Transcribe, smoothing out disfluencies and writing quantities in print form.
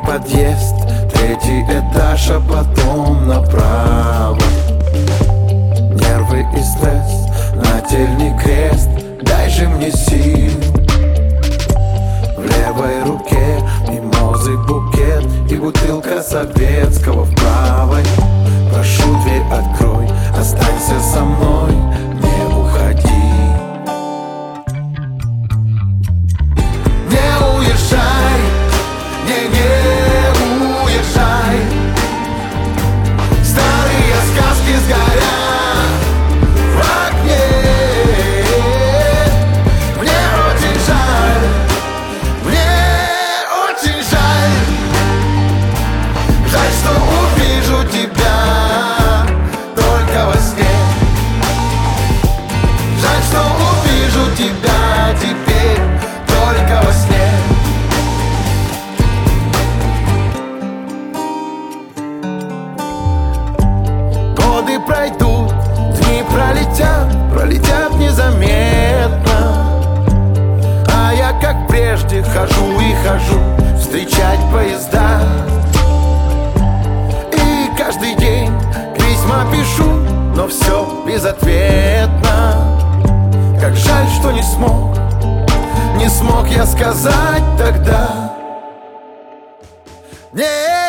подъезд, третий этаж, а потом направо. Нервы и стресс, нательный крест, дай же мне сил. В левой руке мимозы букет и бутылка советского в правой. Прошу, дверь открой, останься со мной, не уходи. Не уезжай, не уезжай. Старые сказки сгорят в огне. Мне очень жаль, мне очень жаль. Жаль, что увижу тебя только во сне. Жаль, что увижу тебя теперь только во сне. Годы пройдут, дни пролетят незаметно. А я, как прежде, хожу и хожу встречать поезда. И каждый день письма пишу, но все безответно. Как жаль, что не смог я сказать тогда. Не